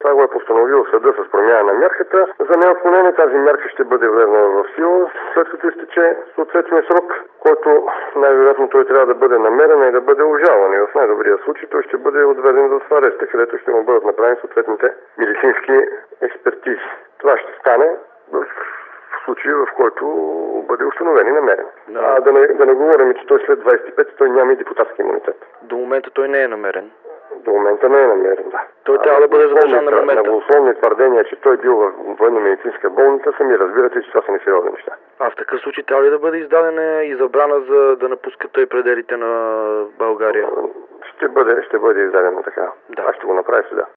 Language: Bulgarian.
Това го е постановил съда с промяна на мярката. За неотклонение тази мярка ще бъде влезна в сила, след като изтече съответния срок, който най-вероятно той трябва да бъде намерен и да бъде обжалван. И в най-добрия случай той ще бъде отведен в ареста, където ще му бъдат направени съответните медицински експертизи. Това ще стане в случай, в който бъде установен и намерен. Да не говорим, че той след 25 той няма и депутатски имунитет. До момента той не е намерен. До момента не е намерен, да. Той трябва да бъде задържан на момента. На условни твърдения, че той бил в военно-медицинска болница, сами разбирате, че това са несериозни неща. А в такъв случай трябва ли да бъде издадена и забрана за да напуска той пределите на България? Ще бъде издадено така. Да. Аз ще го направя сега.